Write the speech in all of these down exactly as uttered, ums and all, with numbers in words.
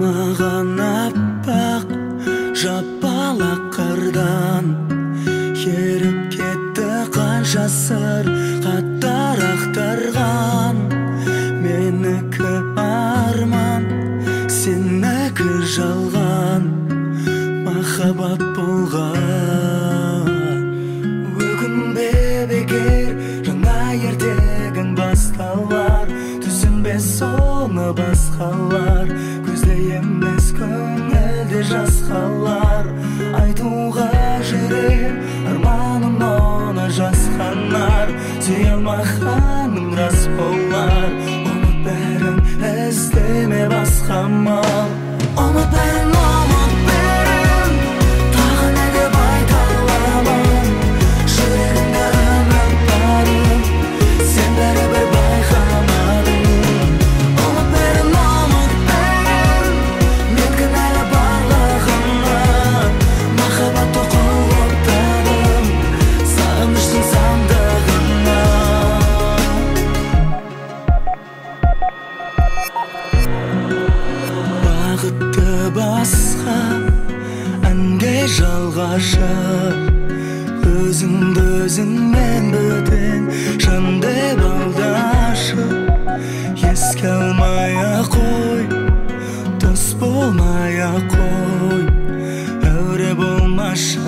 маған аппақ жапалақ қардан еріп кетті қанша сыр қатар ақтарған. Менікі арман, сенікі жалған, махаббат болған. Өкінбе бекер, жаңа ертегің басталар, түсінбе соны басқалар. Көзде емес көңілде жас қалар, айтуға жүрек арманым оны жасқанар. Сүйе алмағаным рас болар, ұмыт бәрін іздеме басқа амал. Ұмыт бәрін, ұмыт бәрін, тағы неге байта аламын. Жүрегімде үміт барын сен бәрібір байқамадың. Ұмыт бәрін, ұмыт бәрін, мен кінәлі барлығына. Махаббатты құлыптадым сағыныштың сандығына. Бақытты басқа әнге жалғашы, өзіңді өзіңмен бөтен жан деп алдашы. Еске алмай-ақ қой, дос болмай-ақ қой, әуре болмашы.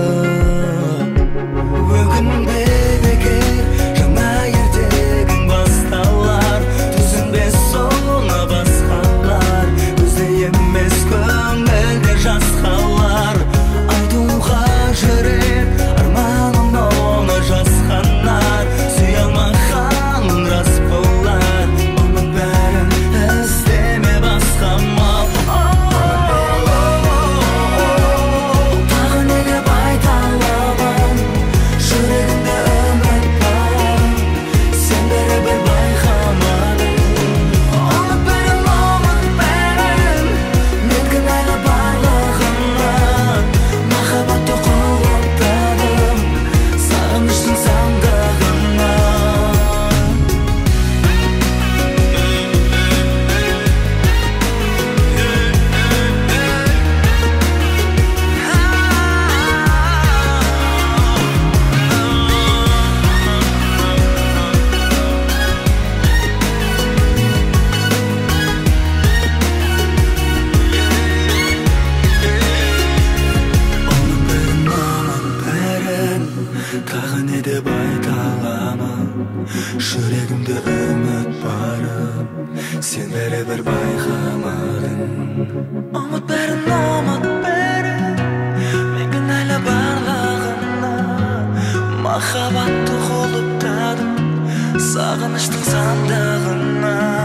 Өкінбе бекер, жаңа ертегің басталар, түсінбе соны басқалар. Көзде емес көңілде жас қалар, айтуға жүрек арманым оны жасқанар. Сүйе алмағаным рас болар, ұмыт бәрін іздеме басқа амал. Тағы неге байта аламын, жүрегімде үміт барын сен бәрібір байқамадың. Ұмыт бәрін, ұмыт бәрін, мен кінәлі барлығына. Махаббатты құлыптадым сағыныштың сандығына. Ұмыт бәрін, ұмыт бәрін, тағы не деп айта аламын. Жүрегімде үміт барып сен бәрібір байқамадың. Ұмыт бәрін, ұмыт бәрін, мен кінәлі барлығына. Махаббатты құлыптадым сағыныштың сандығына.